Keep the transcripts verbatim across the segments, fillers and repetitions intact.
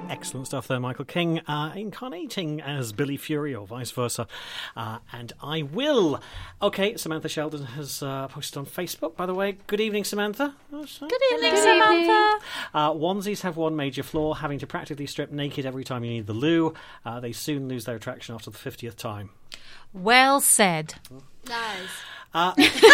Excellent stuff there, Michael King, uh, incarnating as Billy Fury or vice versa. Uh, and I will. Okay, Samantha Sheldon has uh, posted on Facebook, by the way. Good evening, Samantha. Good evening, Hello. Samantha. Uh, onesies have one major flaw, having to practically strip naked every time you need the loo. Uh, they soon lose their attraction after the fiftieth time. Well said. Nice. Uh,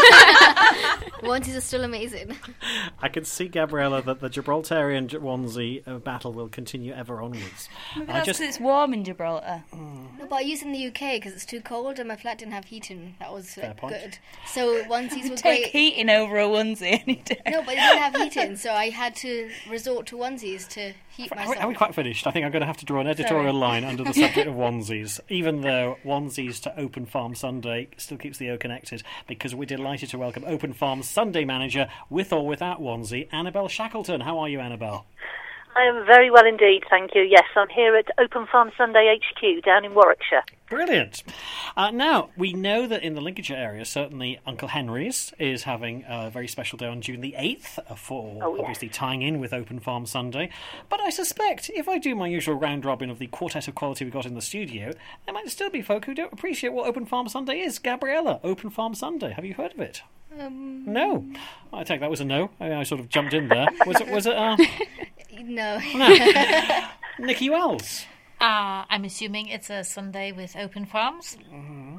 Onesies are still amazing. I can see, Gabriella, that the Gibraltarian onesie uh, battle will continue ever onwards. Maybe that's because it's warm in Gibraltar. Mm. No, but I use it in the U K because it's too cold and my flat didn't have heating. That was uh, Fair point. good. So onesies were Take great. heating over a onesie any day. No, but it didn't have heating, so I had to resort to onesies to heat Are myself. we, are we quite finished? I think I'm going to have to draw an editorial Sorry. line under the subject of onesies, even though Onesies to Open Farm Sunday still keeps the O connected, because we're delighted to welcome Open Farm Sunday manager, with or without onesie, Annabelle Shackleton. How are you, Annabelle? I am very well indeed, thank you. Yes, I'm here at Open Farm Sunday H Q down in Warwickshire. Brilliant. Uh, now, we know that in the Lincolnshire area, certainly Uncle Henry's is having a very special day on June the eighth for Oh, yes. obviously tying in with Open Farm Sunday. But I suspect if I do my usual round robin of the quartet of quality we got in the studio, there might still be folk who don't appreciate what Open Farm Sunday is. Gabriella, Open Farm Sunday. Have you heard of it? Um, No. I take that was a no. I, I sort of jumped in there. Was it? Was it? Uh... no. no. Nikki Wells. Uh, I'm assuming it's a Sunday with open farms. Mm-hmm.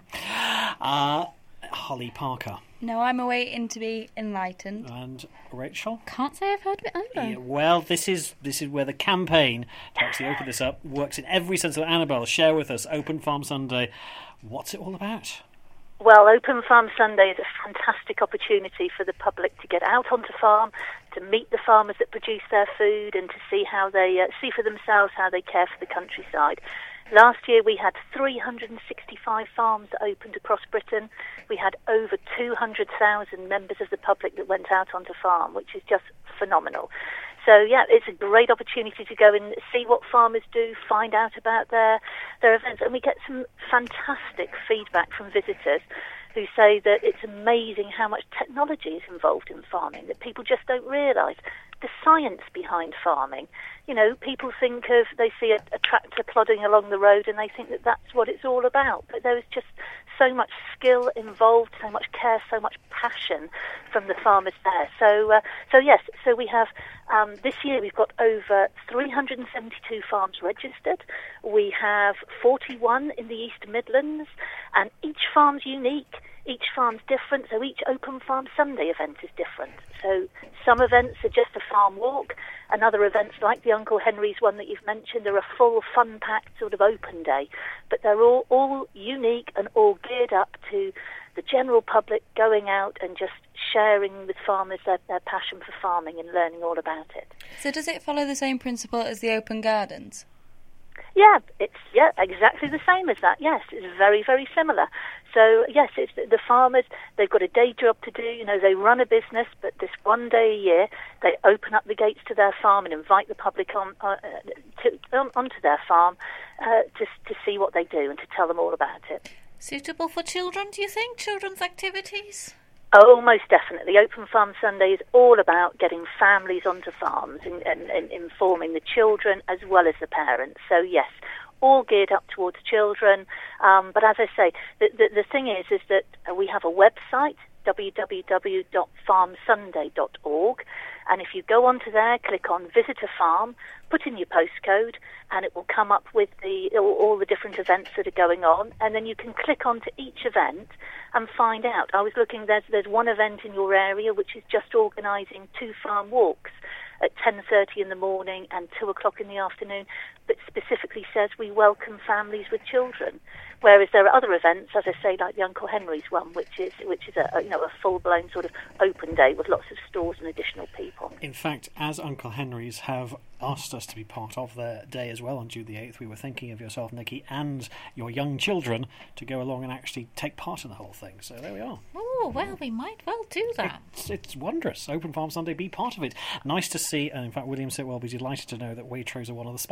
Uh, Holly Parker. No, I'm awaiting to be enlightened. And Rachel? Can't say I've heard of it either. Yeah, well, this is this is where the campaign to actually open this up works in every sense of Annabelle. Share with us, Open Farm Sunday. What's it all about? Well, Open Farm Sunday is a fantastic opportunity for the public to get out onto farm, to meet the farmers that produce their food, and to see how they uh, see for themselves how they care for the countryside. Last year we had three hundred sixty-five farms that opened across Britain. We had over two hundred thousand members of the public that went out onto farm, which is just phenomenal. So, yeah, it's a great opportunity to go and see what farmers do, find out about their, their events. And we get some fantastic feedback from visitors who say that it's amazing how much technology is involved in farming, that people just don't realise the science behind farming. You know, people think of, they see a, a tractor plodding along the road and they think that that's what it's all about. But there is just so much skill involved, so much care, so much passion from the farmers there. So, uh, so yes, so we have, um, this year we've got over three hundred seventy-two farms registered. We have forty-one in the East Midlands, and each farm's unique. Each farm's different, so each Open Farm Sunday event is different. So some events are just a farm walk, and other events like the Uncle Henry's one that you've mentioned are a full, fun-packed sort of open day. But they're all, all unique and all geared up to the general public going out and just sharing with farmers their, their passion for farming and learning all about it. So does it follow the same principle as the open gardens? Yeah, it's yeah exactly the same as that. Yes, it's very, very similar. So yes, it's the, the farmers. They've got a day job to do. You know, they run a business, but this one day a year, they open up the gates to their farm and invite the public on uh, to, on, onto their farm uh, to to see what they do and to tell them all about it. Suitable for children, do you think? Children's activities? Oh, most definitely. Open Farm Sunday is all about getting families onto farms and, and, and informing the children as well as the parents. So, yes, all geared up towards children. Um, but as I say, the, the, the thing is, is that we have a website, w w w dot farm sunday dot org. And if you go onto there, click on Visit a Farm, put in your postcode, and it will come up with the all, all the different events that are going on. And then you can click onto each event and find out. I was looking, there's, there's one event in your area which is just organising two farm walks at ten thirty in the morning and two o'clock in the afternoon, but specifically says we welcome families with children. Whereas there are other events, as I say, like the Uncle Henry's one, which is which is a, a you know a full-blown sort of open day with lots of stores and additional people. In fact, as Uncle Henry's have asked us to be part of their day as well on June the eighth, we were thinking of yourself, Nikki, and your young children to go along and actually take part in the whole thing. So there we are. Oh, well, we might well do that. It's, it's wondrous. Open Farm Sunday, be part of it. Nice to see, and in fact, William Sitwell will be delighted to know that Waitrose are one of the sponsors of this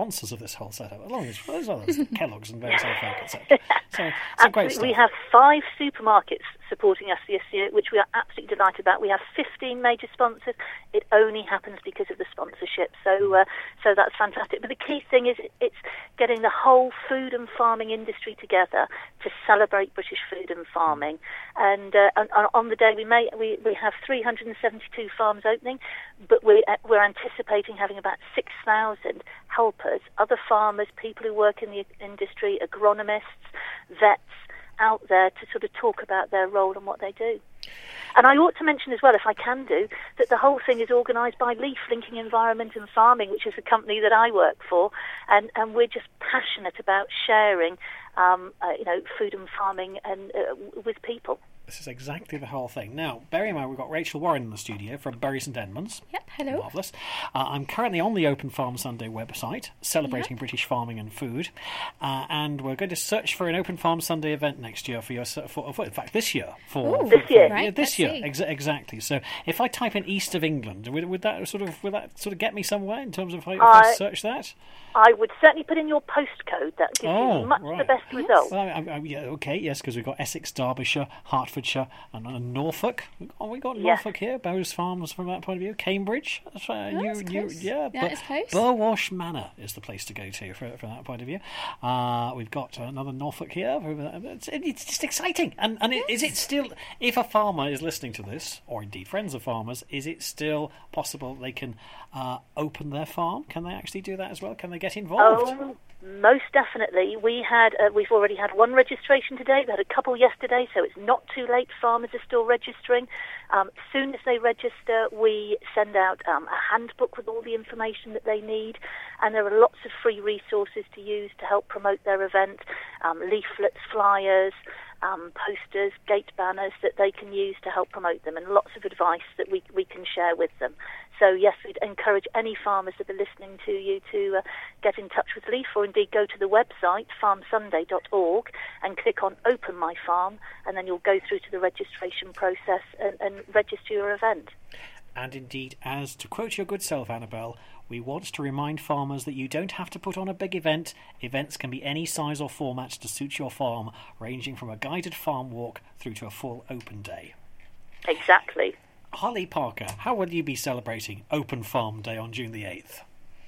this whole setup, along with as well as Kellogg's and various other folk, et cetera. So it's a great stuff. We have five supermarkets supporting us this year, which we are absolutely delighted about. We have fifteen major sponsors. It only happens because of the sponsorship, so uh, so that's fantastic. But the key thing is it's getting the whole food and farming industry together to celebrate British food and farming. And, uh, and on the day we may we, we have three hundred seventy-two farms opening, but we uh, we're anticipating having about six thousand helpers, other farmers, people who work in the industry, agronomists, vets, out there to sort of talk about their role and what they do. And I ought to mention as well, if I can do, that the whole thing is organised by Leaf, Linking Environment and Farming, which is a company that I work for, and, and we're just passionate about sharing, um, uh, you know, food and farming and uh, with people. This is exactly the whole thing. Now, bear in mind, we've got Rachel Warren in the studio from Bury St Edmunds. Yep, hello. Marvellous. Uh, I'm currently on the Open Farm Sunday website, celebrating yep. British farming and food, uh, and we're going to search for an Open Farm Sunday event next year for your, for, for in fact, this year. For, Ooh, this for, year, for, right? Yeah, this Let's year, see. ex- exactly. So, if I type in East of England, would, would that sort of would that sort of get me somewhere in terms of how if I, I search that? I would certainly put in your postcode. That gives oh, you much right. the best result. Well, I, I, yeah, okay, yes, because we've got Essex, Derbyshire, Hertfordshire, and, and Norfolk. Oh, we got yes. Norfolk here. Bowes Farms from that point of view. Cambridge. That's right. Oh, you, that's you, close. yeah, Yeah, but it's close. Burwash Manor is the place to go to for, from that point of view. Uh, we've got another Norfolk here. It's, it's just exciting. And and yes. it, is it still? If a farmer is listening to this, or indeed friends of farmers, is it still possible they can uh, open their farm? Can they actually do that as well? Can they get involved? Oh, most definitely. We had uh, we've already had one registration today. We had a couple yesterday, so it's not too late. Farmers are still registering. Um, as soon as they register, we send out um, a handbook with all the information that they need, and there are lots of free resources to use to help promote their event, um, leaflets, flyers, um, posters, gate banners that they can use to help promote them, and lots of advice that we, we can share with them. So yes, we'd encourage any farmers that are listening to you to uh, get in touch with Leaf, or indeed go to the website farm sunday dot org and click on Open My Farm, and then you'll go through to the registration process and, and register your event. And indeed, as to quote your good self, Annabelle, we want to remind farmers that you don't have to put on a big event. Events can be any size or format to suit your farm, ranging from a guided farm walk through to a full open day. Exactly. Holly Parker, how will you be celebrating Open Farm Day on June the eighth?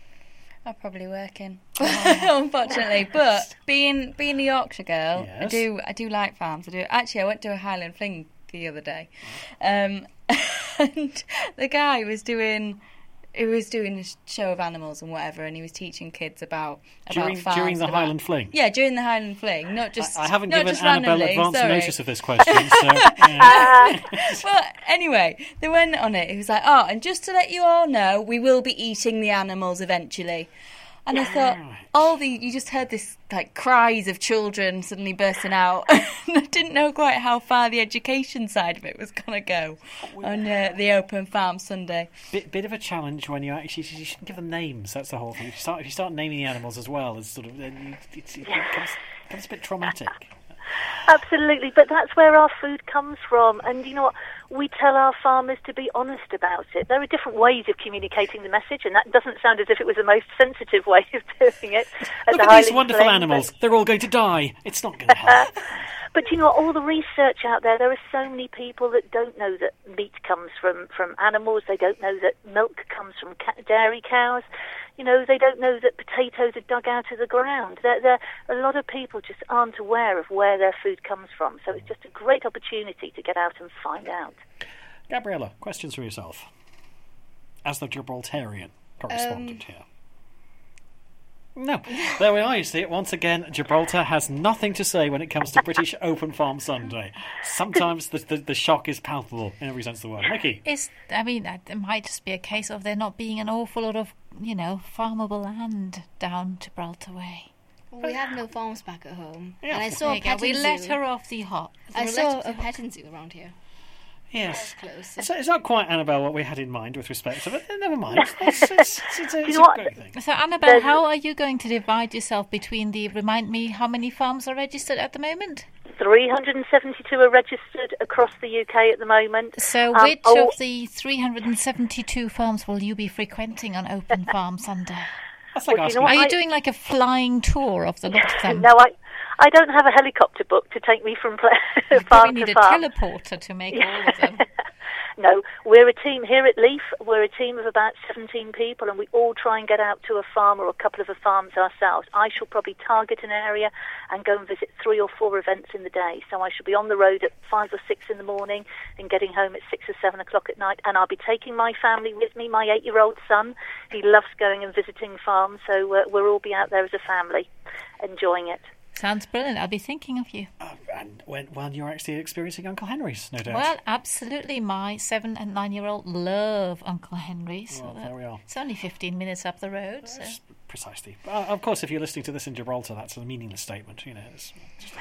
I'm probably working, unfortunately. But being being a Yorkshire girl, yes. I do I do like farms. I do. Actually, I went to a Highland Fling the other day, um, and the guy was doing. He was doing a show of animals and whatever, and he was teaching kids about about during, farms. During the about, Highland Fling? Yeah, during the Highland Fling, not just. I, I haven't not given just Annabelle randomly, advance sorry. notice of this question, so... Yeah. Well, anyway, they went on it. He was like, oh, and just to let you all know, we will be eating the animals eventually. And I thought, all the you just heard this like cries of children suddenly bursting out, and I didn't know quite how far the education side of it was going to go on uh, the Open Farm Sunday. Bit, bit of a challenge when you actually you shouldn't give them names. That's the whole thing. If you start, if you start naming the animals as well, it's sort of then it's, it becomes, becomes a bit traumatic. Absolutely, but that's where our food comes from. And you know what? We tell our farmers to be honest about it. There are different ways of communicating the message, and that doesn't sound as if it was the most sensitive way of doing it. At Look the at Highland these wonderful Fling, animals. but... They're all going to die. It's not going to happen. But you know what? All the research out there, there are so many people that don't know that meat comes from, from animals. They don't know that milk comes from ca- dairy cows. You know, they don't know that potatoes are dug out of the ground. There, there, a lot of people just aren't aware of where their food comes from. So it's just a great opportunity to get out and find out. Gabriella, questions for yourself as the Gibraltarian correspondent um, here. No, there we are. You see it once again. Gibraltar has nothing to say when it comes to British Open Farm Sunday. Sometimes the, the the shock is palpable in every sense of the word. Nikki, It's, I mean, it might just be a case of there not being an awful lot of, you know, farmable land down Gibraltar way. Well, we have no farms back at home. Yeah. And I There saw There a you go. petting We let zoo. her off the hot. I we saw let her a off the petting zoo around here. yes, Close. it's, it's not quite Annabelle what we had in mind with respect to it. Never mind. It's, it's, it's, it's, a, You it's know a what? great thing. So, Annabelle, There's- how are you going to divide yourself between the, remind me, how many farms are registered at the moment? three hundred seventy-two are registered across the U K at the moment. So, Um, which oh, of the three hundred seventy-two farms will you be frequenting on Open Farm Sunday? That's like Well, do asking. you know what Are you I- doing like a flying tour of the lot of them? No, I I don't have a helicopter book to take me from pla- You farm probably need to a farm. teleporter to make all of them. No, we're a team here at Leaf. We're a team of about seventeen people, and we all try and get out to a farm or a couple of the farms ourselves. I shall probably target an area and go and visit three or four events in the day. So I shall be on the road at five or six in the morning and getting home at six or seven o'clock at night. And I'll be taking my family with me, my eight-year-old son. He loves going and visiting farms, so uh, we'll all be out there as a family, enjoying it. Sounds brilliant. I'll be thinking of you. Uh, and when, when you're actually experiencing Uncle Henry's, no doubt. Well, absolutely. My seven and nine-year-old love Uncle Henry. So Well, that- there we are. It's only fifteen minutes up the road. So. Precisely. Uh, of course, if you're listening to this in Gibraltar, that's a meaningless statement. You know. It's just a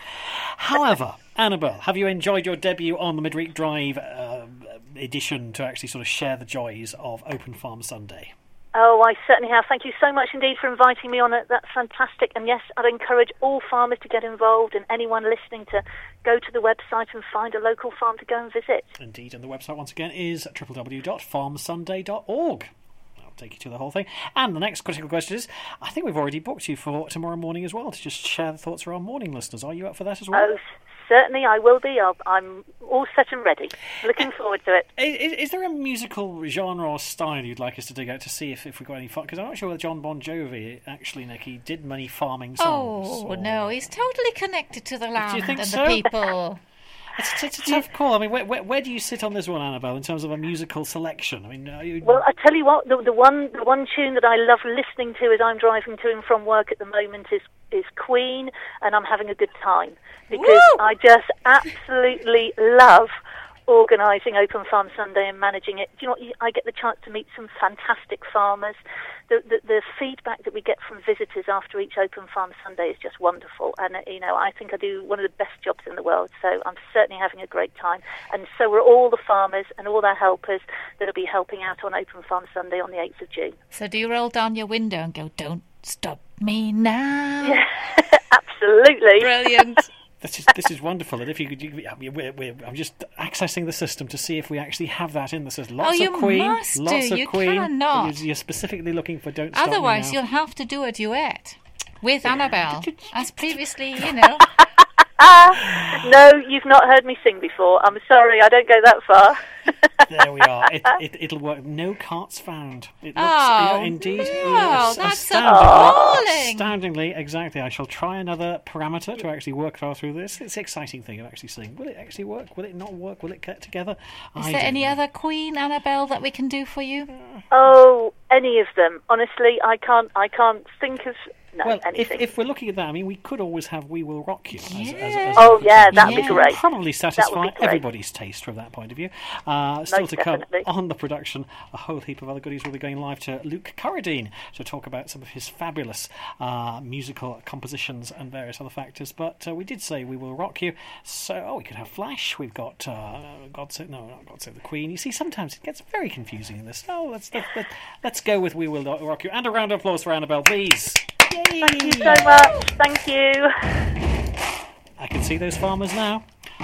However, Annabelle, have you enjoyed your debut on the Midweek Drive uh, edition to actually sort of share the joys of Open Farm Sunday? Oh, I certainly have. Thank you so much indeed for inviting me on it. That's fantastic. And yes, I'd encourage all farmers to get involved and anyone listening to go to the website and find a local farm to go and visit. Indeed, and the website once again is w w w dot farm sunday dot org. I'll take you to the whole thing. And the next critical question is, I think we've already booked you for tomorrow morning as well to just share the thoughts of our morning listeners. Are you up for that as well? Oh, certainly I will be. I'll, I'm all set and ready. Looking forward to it. Is, is there a musical genre or style you'd like us to dig out to see if, if we've got any fun? Because I'm not sure whether John Bon Jovi, actually, Nikki, did many farming songs. Oh, or- no. He's totally connected to the land think and so? the people. It's, it's a tough call. I mean, where, where, where do you sit on this one, Annabelle, in terms of a musical selection? I mean, are you... Well, I tell you what, the, the one the one tune that I love listening to as I'm driving to and from work at the moment is is Queen, and I'm having a good time because Woo! I just absolutely love organising Open Farm Sunday and managing it. Do you know what? I get the chance to meet some fantastic farmers. The, the, the feedback that we get from visitors after each Open Farm Sunday is just wonderful, and uh, you know, I think I do one of the best jobs in the world. So I'm certainly having a great time, and so are all the farmers and all their helpers that'll be helping out on Open Farm Sunday on the eighth of June. So do you roll down your window and go, "Don't stop me now"? Absolutely. Brilliant. This is this is wonderful, and if you could, you, I mean, we're, we're, I'm just accessing the system to see if we actually have that in the system. Lots Oh, you of Queen, must do. lots of You Queen. cannot. You're, you're specifically looking for "Don't Stop Me Otherwise, Now." you'll have to do a duet with Annabelle, as previously, you know. No, you've not heard me sing before. I'm sorry, I don't go that far. There we are. It, it, it'll work. No carts found. It looks, Oh, yeah, indeed. no, yes, that's astoundingly, appalling. astoundingly, exactly. I shall try another parameter to actually work our through this. It's an exciting thing of actually seeing. Will it actually work? Will it not work? Will it get together? Is I there don't any know. other Queen, Annabelle, that we can do for you? Oh, any of them. Honestly, I can't. I can't think of no Well, if, anything. if we're looking at that, I mean, we could always have "We Will Rock You." As, as, as oh a- yeah, that'd Yeah. be great. Probably satisfy great. everybody's taste from that point of view. Uh, still Most to come definitely. on the production, a whole heap of other goodies will be going live to Luke Carradine to talk about some of his fabulous uh, musical compositions and various other factors. But uh, we did say "We Will Rock You," so oh, we could have Flash. We've got uh, God Save no, not God Save the Queen. You see, sometimes it gets very confusing in this. Oh, let's let, let, let's go with "We Will Rock You," and a round of applause for Annabelle, please. Yay! Thank you so much. Thank you. I can see those farmers now.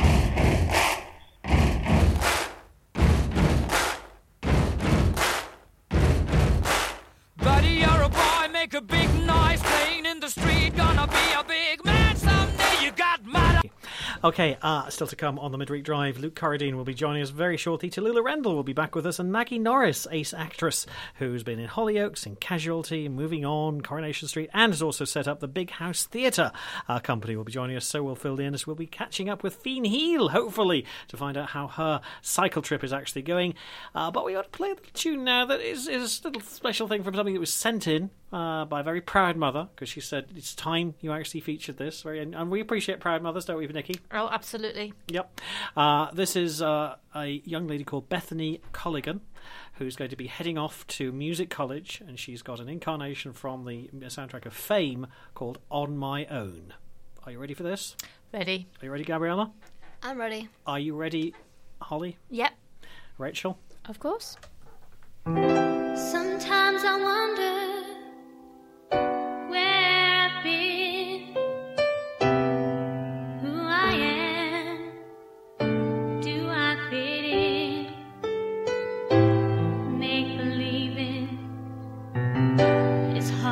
Buddy, you're a boy, make a big noise, playing in the street, gonna be a big man someday, you got mad. Okay, uh, still to come on the Midweek Drive, Luke Carradine will be joining us very shortly. Tallulah Rendell will be back with us, and Maggie Norris, ace actress, who's been in Hollyoaks, in Casualty, Moving On, Coronation Street, and has also set up the Big House Theatre uh, company, will be joining us. So will Phil Dearness. We'll be catching up with Fiend Heel, hopefully, to find out how her cycle trip is actually going. Uh, but we got to play a little tune now that is, is a little special thing from something that was sent in uh, by a very proud mother, because she said it's time you actually featured this. Very, and we appreciate proud mothers, don't we, Nikki? Oh, absolutely. Yep. Uh, this is uh, a young lady called Bethany Colligan, who's going to be heading off to music college, and she's got an incarnation from the soundtrack of Fame called On My Own. Are you ready for this? Ready? Are you ready, Gabriella? I'm ready. Are you ready, Holly? Yep. Rachel? Of course. Sometimes I wonder where I've been, who I am, do I fit in, make believing it's hard.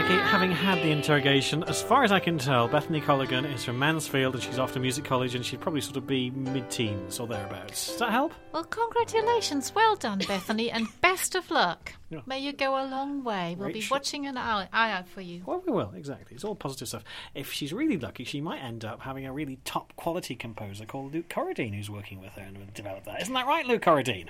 Jackie, having had the interrogation, as far as I can tell, Bethany Colligan is from Mansfield and she's off to music college and she'd probably sort of be mid-teens or thereabouts. Does that help? Well, congratulations. Well done, Bethany, and best of luck. Yeah. May you go a long way. We'll be Rachel. watching an eye eye out for you. Well, we will, exactly. It's all positive stuff. If she's really lucky, she might end up having a really top-quality composer called Luke Corradine who's working with her and will develop that. Isn't that right, Luke Corradine?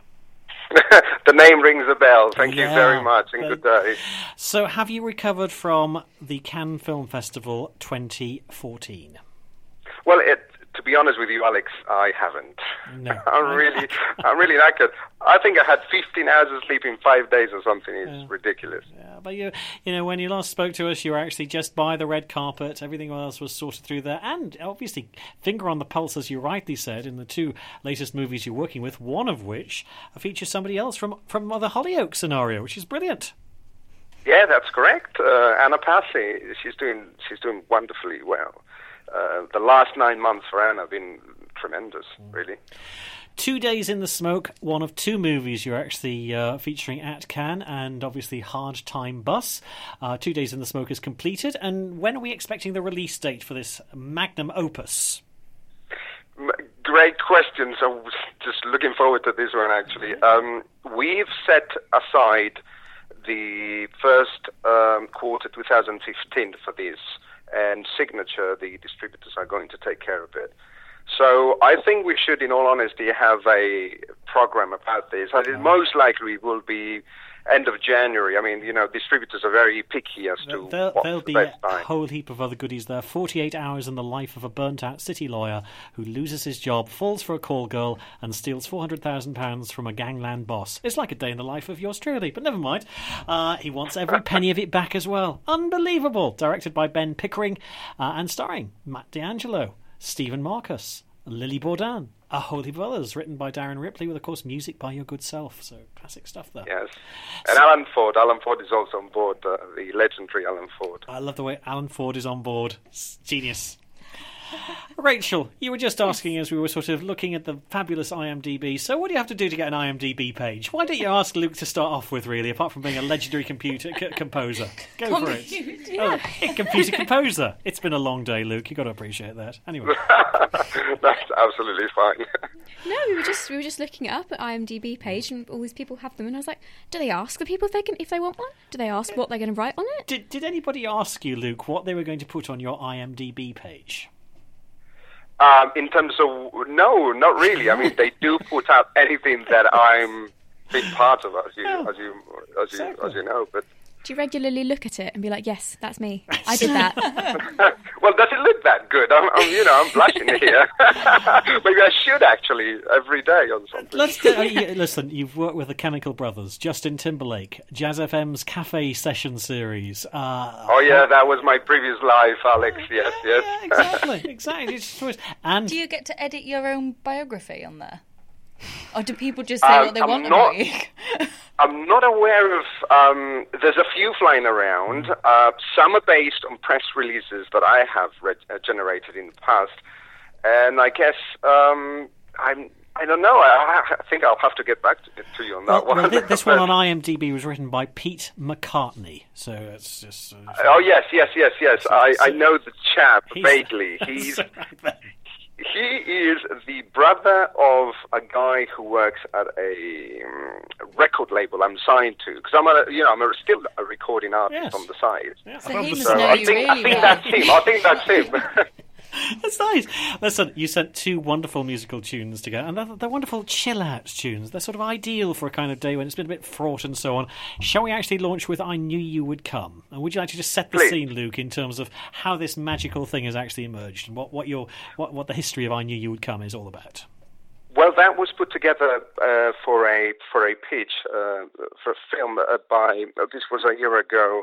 The name rings a bell. Thank Yeah, you very much, and but- good day. So, have you recovered from the Cannes Film Festival twenty fourteen? Well, it, to be honest with you, Alex, I haven't. No. I'm really, I'm really knackered. I think I had fifteen hours of sleep in five days or something. It's Yeah. ridiculous. Yeah, but you, you know, when you last spoke to us, you were actually just by the red carpet. Everything else was sorted through there, and obviously, finger on the pulse, as you rightly said, in the two latest movies you're working with. One of which features somebody else from from the Hollyoaks scenario, which is brilliant. Yeah, that's correct. Uh, Anna Passy, she's doing, she's doing wonderfully well. Uh, the last nine months for Anna have been tremendous, really. Two Days in the Smoke, one of two movies you're actually uh, featuring at Cannes, and obviously Hard Time Bus. Uh, Two Days in the Smoke is completed, and when are we expecting the release date for this magnum opus? M- Great question. So, just looking forward to this one, actually. Um, we've set aside the first um, quarter twenty fifteen for this, and Signature, the distributors, are going to take care of it. So I think we should, in all honesty, have a program about this. I think most likely will be end of January. I mean, you know, distributors are very picky as to There, what's there'll the be best a time. whole heap of other goodies there. forty-eight hours in the life of a burnt-out city lawyer who loses his job, falls for a call girl, and steals four hundred thousand pounds from a gangland boss. It's like a day in the life of yours truly, but never mind. Uh, he wants every penny of it back as well. Unbelievable. Directed by Ben Pickering uh, and starring Matt D'Angelo, Stephen Marcus, Lily Bourdain, A whole heap of others, written by Darren Ripley, with, of course, music by your good self. So, classic stuff there. Yes. And Alan Ford. Alan Ford is also on board, uh, the legendary Alan Ford. I love the way Alan Ford is on board. It's genius. Rachel, you were just asking as we were sort of looking at the fabulous I M D B. So what do you have to do to get an I M D B page? Why don't you ask Luke to start off with, really, apart from being a legendary computer c- composer? Go for it. Oh, computer composer. It's been a long day, Luke. You've got to appreciate that. Anyway. That's absolutely fine. No, we were just we were just looking it up at I M D B page, and all these people have them, and I was like, do they ask the people if they can if they want one? Do they ask what they're going to write on it? Did Did anybody ask you, Luke, what they were going to put on your I M D B page? Um, in terms of, no, not really. I mean, they do put out anything that I'm big part of, as you, Oh, as you, as you, exactly. as you know. But Do you regularly look at it and be like, yes, that's me. I did that. well, does it look that good? I'm, I'm you know, I'm blushing here. Maybe I should actually every day or something. Let's uh, you- listen. You've worked with the Chemical Brothers, Justin Timberlake, Jazz F M's Cafe Session series. Uh, Oh yeah, that was my previous life, Alex. Yes, yes. yeah, exactly, exactly. It's just always- and Do you get to edit your own biography on there? Or do people just say Um, what they I'm want not- about you? I'm not aware of. Um, there's a few flying around. Uh, some are based on press releases that I have read, uh, generated in the past, and I guess um, I'm. I don't know. I, I think I'll have to get back to, to you on that well, one. well, thi- this one on I M D B was written by Pete McCartney. So it's just. Uh, Oh yes, yes, yes, yes. I, I know the chap He's- vaguely. He's right there. he is the brother of a guy who works at a um, record label I'm signed to, because I'm a you know I'm a, still a recording artist Yes. on the side. Yeah, So he must So know I you think I really think well. that's him. I think that's him. That's nice. Listen, you sent two wonderful musical tunes together, and they're, they're wonderful chill-out tunes. They're sort of ideal for a kind of day when it's been a bit fraught and so on. Shall we actually launch with I Knew You Would Come? And would you like to just set the Please. scene, Luke, in terms of how this magical thing has actually emerged, and what, what, your, what, what the history of I Knew You Would Come is all about? Well, that was put together uh, for a for a pitch uh, for a film uh, by uh, this was a year ago.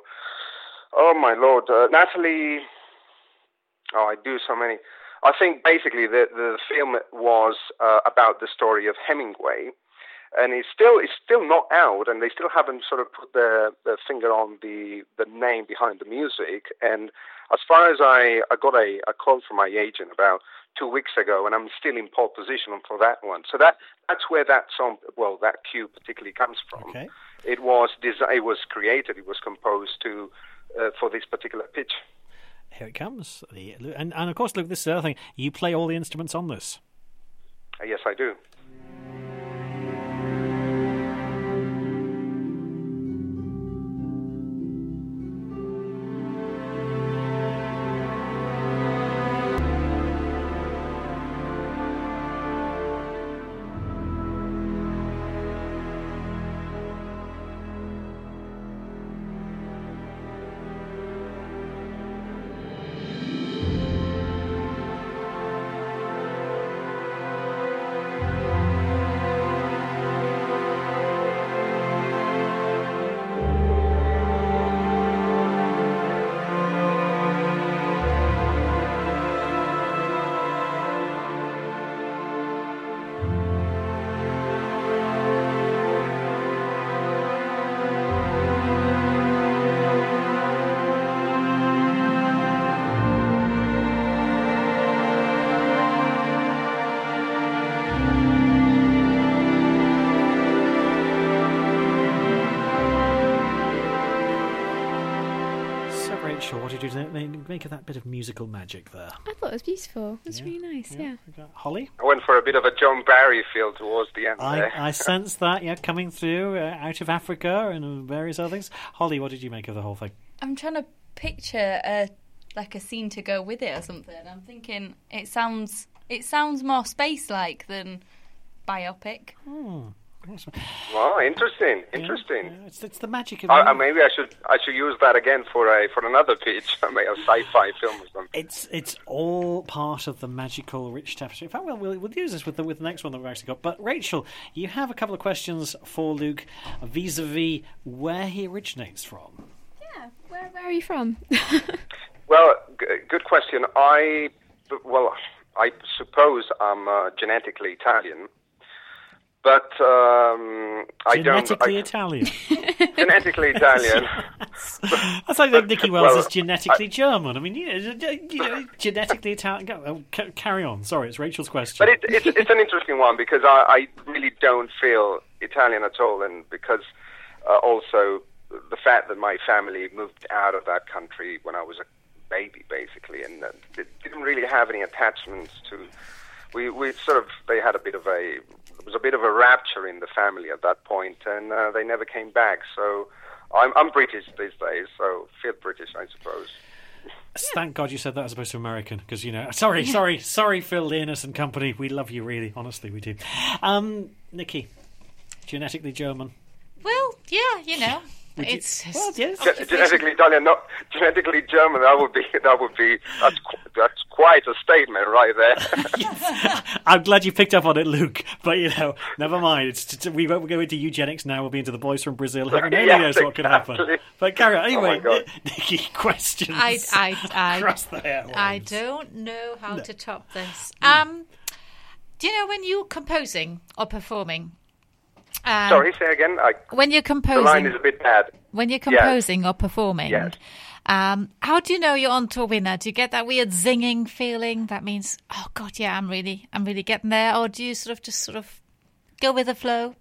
Oh my lord, uh, Natalie. Oh, I do so many. I think basically the the film was uh, about the story of Hemingway, and it's still it's still not out, and they still haven't sort of put their, their finger on the the name behind the music. And as far as I I got a, a call from my agent about two weeks ago, and I'm still in pole position for that one. So that that's where that song, well, that cue particularly comes from. Okay. It was desi- it was created, it was composed to uh, for this particular pitch. Here it comes. The, and, and of course, Luke, this is the other thing. You play all the instruments on this. Uh, yes, I do. What did you do? Make of that bit of musical magic there? I thought it was beautiful. It was Yeah, really nice, yeah. yeah. Holly? I went for a bit of a Joan Barry feel towards the end I, there. I sense that, yeah, coming through uh, out of Africa and various other things. Holly, what did you make of the whole thing? I'm trying to picture a like a scene to go with it or something. I'm thinking it sounds it sounds more space-like than biopic. Hmm. Well, interesting, interesting. Yeah, yeah, it's, it's the magic of Uh, music. uh, maybe I should I should use that again for a for another pitch, maybe a sci-fi film or something. It's it's all part of the magical, rich tapestry. In fact, we'll, we'll, we'll use this with the with the next one that we've actually got. But Rachel, you have a couple of questions for Luke vis-a-vis where he originates from. Yeah, where, where are you from? Well, g- good question. I well, I suppose I'm uh, genetically Italian. But um, I don't. Genetically I, Italian. Genetically Italian. That's like But- Nicky Wells well, is genetically German. I mean, you know, you know, genetically Italian. Go, oh, c- carry on. Sorry, it's Rachel's question. But it, it's it's an interesting one because I, I really don't feel Italian at all, and because uh, also the fact that my family moved out of that country when I was a baby, basically, and uh, they didn't really have any attachments to. We we sort of they had a bit of a. There was a bit of a rapture in the family at that point, and uh, they never came back. So I'm, I'm British these days, so feel British, I suppose. Thank God you said that as opposed to American, because, you know, sorry, sorry, sorry, Phil Linus and company. We love you, really. Honestly, we do. Um, Nikki, genetically German. Well, yeah, you know. Would you- It's, well, yes. Ge- genetically Italian, not genetically German. That would be that would be that's qu- that's quite a statement right there. I'm glad you picked up on it, Luke. But, you know, never mind. It's, it's, we won't go into eugenics now. We'll be into the boys from Brazil. Heaven only Yes, knows what could happen. exactly. But carry on. Oh, my Anyway, God. Nikki, questions. I, I, I, Across the airwaves. I don't know how to top this. Um, do you know when you're composing or performing? Um, Sorry, say again. I, When you're the composing, line is a bit bad. when you're composing or performing, Yes. um, how do you know you're on to a winner? Do you get that weird zinging feeling that means, oh God, yeah, I'm really, I'm really getting there, or do you sort of just sort of go with the flow?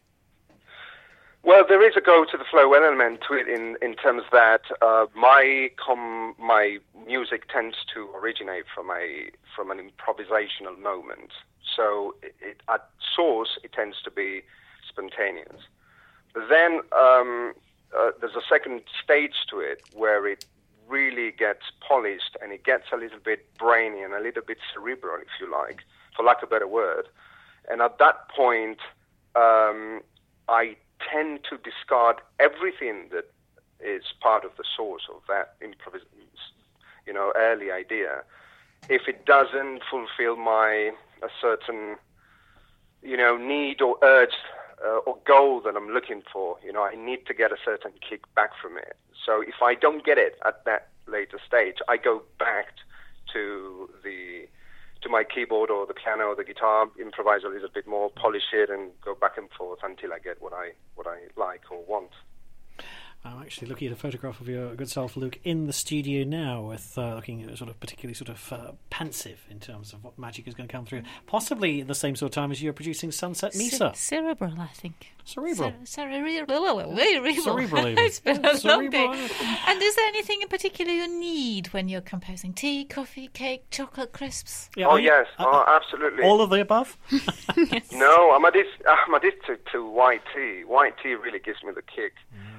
Well, there is a go to the flow element to it in, in terms that uh, my com- my music tends to originate from a from an improvisational moment. So it, it, at source, it tends to be spontaneous. But then um, uh, there's a second stage to it where it really gets polished and it gets a little bit brainy and a little bit cerebral, if you like, for lack of a better word. And at that point, um, I tend to discard everything that is part of the source of that improvis- you know, early idea. If it doesn't fulfill my a certain, you know, need or urge uh, or goal that I'm looking for, you know, I need to get a certain kick back from it. So if I don't get it at that later stage, I go back to the to my keyboard or the piano or the guitar, improvise a little bit more, polish it, and go back and forth until I get what I what I like or want. I'm actually looking at a photograph of your good self, Luke, in the studio now, with uh, looking at sort of particularly sort of uh, pensive in terms of what magic is going to come through. Possibly at the same sort of time as you're producing Sunset Misa. Ce- cerebral, I think. Cerebral. Cer- cerebral. Cerebral. It's been a long day. Cerebral. And is there anything in particular you need when you're composing? Tea, coffee, cake, chocolate crisps? Yeah, Oh are you- yes, uh, oh, absolutely. all of the above? No, I'm addicted. I'm addicted to white tea. White tea really gives me the kick.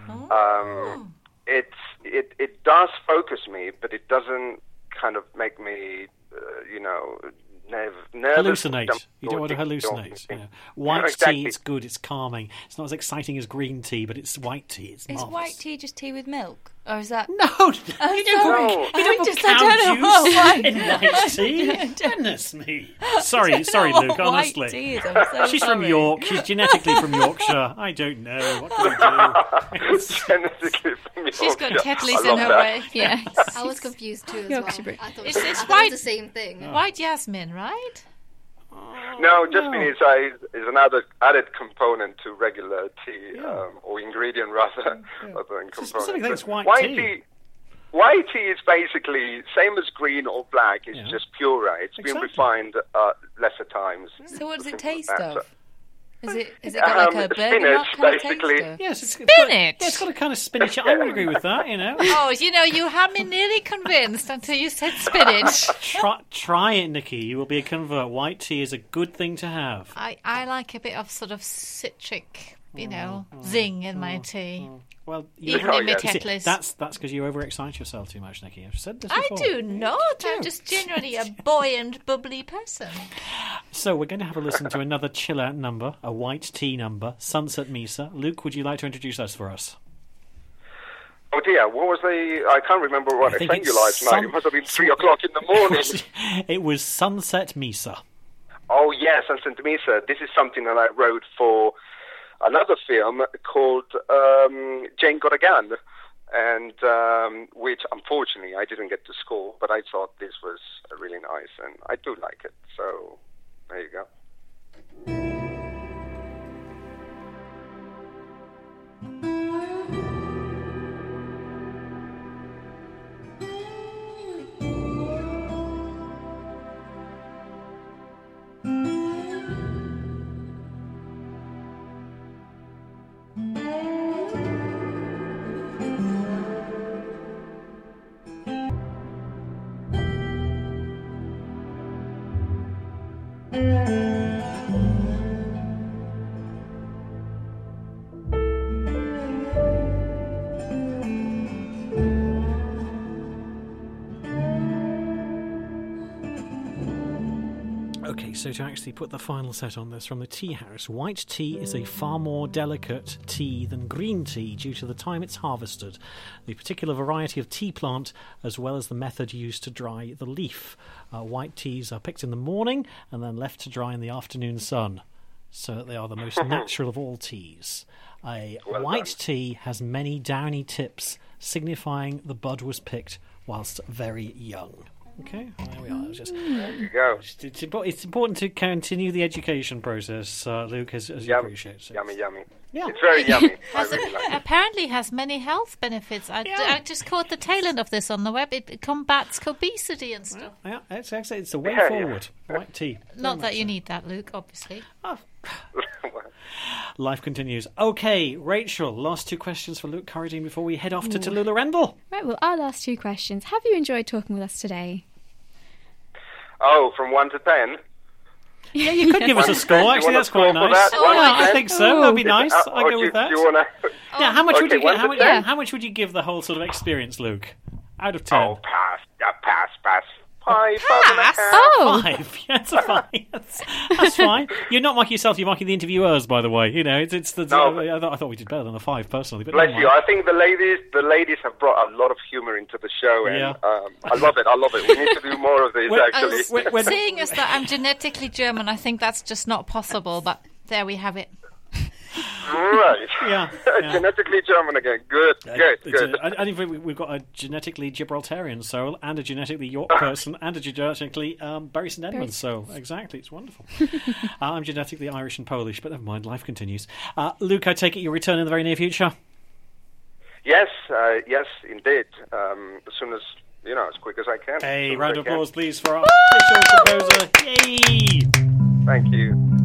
Um, it's it it does focus me, but it doesn't kind of make me, uh, you know, nerv- nervous. Hallucinate. You don't want to hallucinate. Yeah. White No, exactly. tea, it's good, it's calming. It's not as exciting as green tea, but it's white tea. It's Is marvellous. white tea just tea with milk? Or is that... No, you don't sorry. put, you I don't put just- cow I don't know what juice white- in white tea. Goodness me. Sorry, sorry, know what Luke, white honestly. tea is, I'm so She's from sorry. York. She's genetically from Yorkshire. I don't know. What can I do? Genetically from She's got Yorkshire. Tetleys I in love her that. way. Yeah. I was confused too as Yorkshire well. Brit- I thought, It's- it's I thought white- it was the same thing. White jasmine, right? No, jasmine is, uh, is is another added component to regular tea, um, or ingredient rather, rather than So component. specifically it's But white tea. White tea is basically same as green or black. It's Yeah. just purer. It's been Exactly. refined uh, lesser times. So what does it Simple as taste that. of? So- Is it, is it got Um, like a spinach, bergamot kind of basically. taste? Or? Yes, it's, it's got, Spinach. yeah, it's got a kind of spinach. I would agree with that, you know. Oh, you know, you had me nearly convinced until you said spinach. Try, try it, Nikki. You will be a convert. White tea is a good thing to have. I, I like a bit of sort of citric, you know, zing in my tea. Well, you Even Oh, in my yes. You see, Tetleys. that's that's because you overexcite yourself too much, Nikki. I've said this I before. do not. I'm just generally a buoyant, bubbly person. So we're going to have a listen to another chill out number, a white tea number, Sunset Misa. Luke, would you like to introduce us for us? Oh dear, what was the? I can't remember what I I, think sang it's you last night. sun- It must have been three o'clock in the morning. It was Sunset Misa. Oh yes, and Saint Misa. This is something that I wrote for another film called um, Jane Got a Gun, and um, which unfortunately I didn't get to score, but I thought this was really nice, and I do like it. So there you go. Okay, so to actually put the final set on this from the tea house, white tea is a far more delicate tea than green tea due to the time it's harvested, the particular variety of tea plant, as well as the method used to dry the leaf. Uh, white teas are picked in the morning and then left to dry in the afternoon sun, so that they are the most natural of all teas. A Well white done. tea has many downy tips, signifying the bud was picked whilst very young. Okay, there we are. It was just, There you go. it's, it's impo- it's important to continue the education process, uh, Luke, as, as you Yum, appreciate. So. yummy, yummy. Yeah. It's very yummy. I really like it. Apparently has many health benefits. I, Yeah. I just caught the tail end of this on the web. It combats obesity and stuff. Yeah, it's, it's, it's the way Yeah, yeah. forward. White tea. Not that you need that, Luke, obviously. Life continues. Okay, Rachel, last two questions for Luke Carradine before we head off to Tallulah Rendell. Right, well, our last two questions. Have you enjoyed talking with us today? Oh, from one to ten. Yeah, you could give us a score. You Actually, wanna that's quite score for nice. that? Oh, One yeah, to I ten? think so. That'd be nice. Uh, I'll or go do, with that. Do you wanna... Yeah, how much would Okay, you give? one How to much, ten. how much would you give the whole sort of experience, Luke? Out of ten. Oh, pass. Uh, pass, pass. Five, five and a Pass? half. Oh! Five. Yeah, that's fine. That's, that's fine. You're not marking yourself. You're marking the interviewers, by the way. You know, it's it's the. No, I, thought, I thought we did better than a five personally, but Bless never you. mind. I think the ladies, the ladies have brought a lot of humour into the show, and Yeah. um, I love it. I love it. We need to do more of this, Well, actually. As- When- when- Seeing as that I'm genetically German, I think that's just not possible, but there we have it. Right. Yeah, yeah. Genetically German again. Good, Uh, good, it's good. a- I, I think we- we've got a genetically Gibraltarian soul and a genetically York person and a genetically um, Bury St Edmunds soul. Exactly, it's wonderful. uh, I'm genetically Irish and Polish, but never mind, life continues. Uh, Luke, I take it you return in the very near future? Yes, uh, yes, indeed. Um, as soon as, you know, as quick as I can. Hey, As soon as round I of can. applause, please, for our official composer. Yay! Thank you.